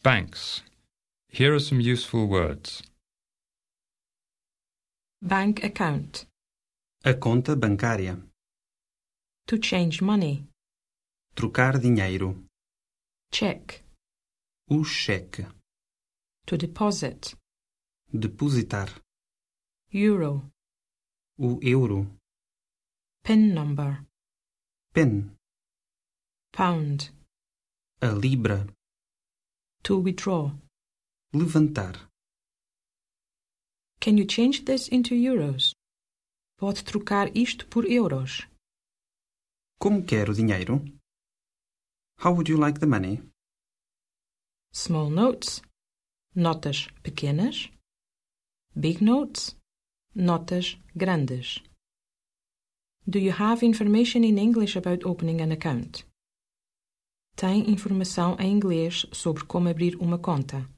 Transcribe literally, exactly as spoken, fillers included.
Banks. Here are some useful words. Bank account. A conta bancária. To change money. Trocar dinheiro. Check. O cheque. To deposit. Depositar. Euro. O euro. PIN number. PIN. Pound. A libra. To withdraw. Levantar. Can you change this into euros? Pode trocar isto por euros. Como quer o dinheiro? How would you like the money? Small notes. Notas pequenas. Big notes. Notas grandes. Do you have information in English about opening an account? Tem informação em inglês sobre como abrir uma conta.